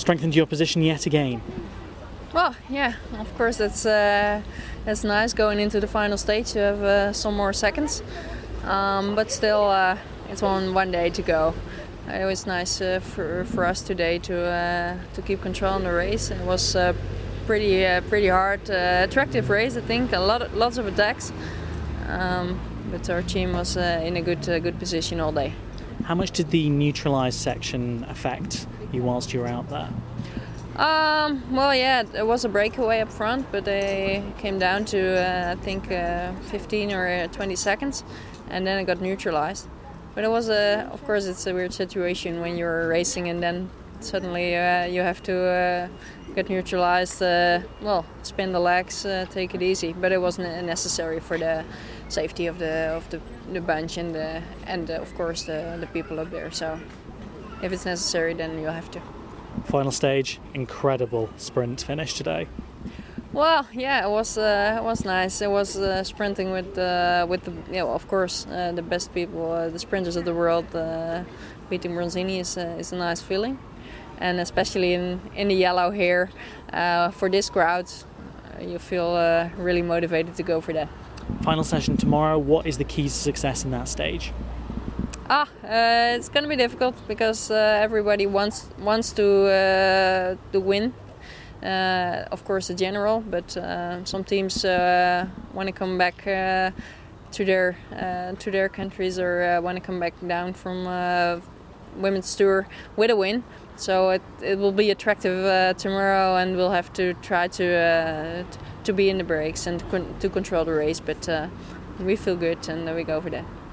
strengthened your position yet again. Well, yeah, of course that's nice going into the final stage to have some more seconds, but still it's one day to go. It was nice for us today to keep control on the race. It was pretty hard, attractive race. I think lots of attacks, but our team was in a good position all day. How much did the neutralised section affect you whilst you were out there? Well, yeah, there was a breakaway up front, but they came down to I think 15 or 20 seconds, and then it got neutralized. But it was of course, it's a weird situation when you're racing and then suddenly you have to get neutralized. Spin the legs, take it easy. But it wasn't necessary for the safety of the bunch and of course the people up there. So if it's necessary, then you have to. Final stage, incredible sprint finish today. Well, yeah, it was nice. It was sprinting with of course the best people, the sprinters of the world. Beating Bronzini is a nice feeling, and especially in the yellow here for this crowd, you feel really motivated to go for that. Final session tomorrow. What is the key to success in that stage? It's going to be difficult because everybody wants to win. Of course, the general, but some teams want to come back to their countries or want to come back down from women's tour with a win. So it will be attractive tomorrow, and we'll have to try to be in the breaks and to control the race. But we feel good, and we go for that.